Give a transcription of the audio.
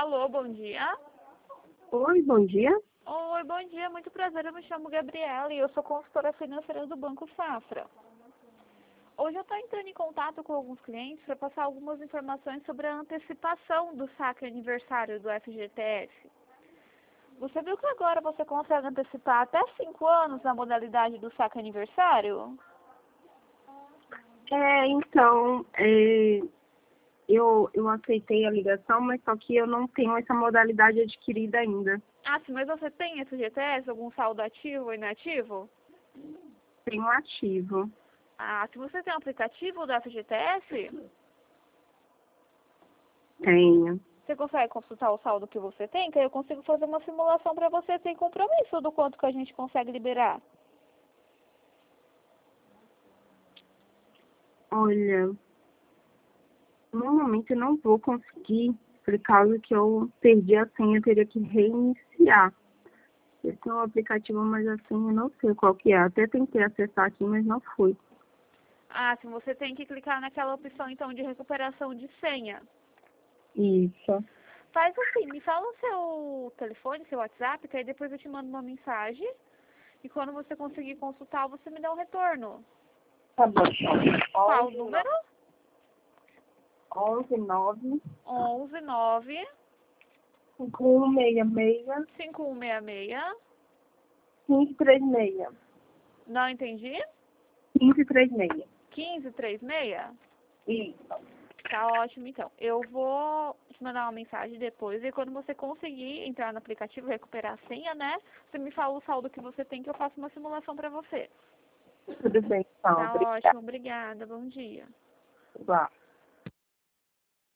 Alô, bom dia. Oi, bom dia. Oi, bom dia, muito prazer, eu me chamo Gabriela e eu sou consultora financeira do Banco Safra. Hoje eu estou entrando em contato com alguns clientes para passar algumas informações sobre a antecipação do saque aniversário do FGTS. Você viu que agora você consegue antecipar até 5 anos na modalidade do saque aniversário? Eu aceitei a ligação, mas só que eu não tenho essa modalidade adquirida ainda. Ah, sim, mas você tem FGTS, algum saldo ativo ou inativo? Tenho ativo. Ah, se você tem um aplicativo do FGTS, Tenho. você consegue consultar o saldo que você tem, que aí eu consigo fazer uma simulação para você sem compromisso do quanto que a gente consegue liberar. Olha, no momento eu não vou conseguir, por causa que eu perdi a senha, eu teria que reiniciar. Eu tenho um aplicativo, mas a senha eu não sei qual que é. Até tentei acessar aqui, mas não fui. Ah, sim, você tem que clicar naquela opção então de recuperação de senha. Isso. Faz assim, me fala o seu telefone, seu WhatsApp, que aí depois eu te mando uma mensagem. E quando você conseguir consultar, você me dá um retorno. Tá bom. Qual o número? 11 9 11 9 5166 5166. 1536. Não entendi? 1536. 1536? Isso. Tá ótimo, então. Eu vou te mandar uma mensagem depois e quando você conseguir entrar no aplicativo, recuperar a senha, né? Você me fala o saldo que você tem que eu faço uma simulação pra você. Tudo bem, então. Tá ótimo, obrigada. Bom dia. Obrigada.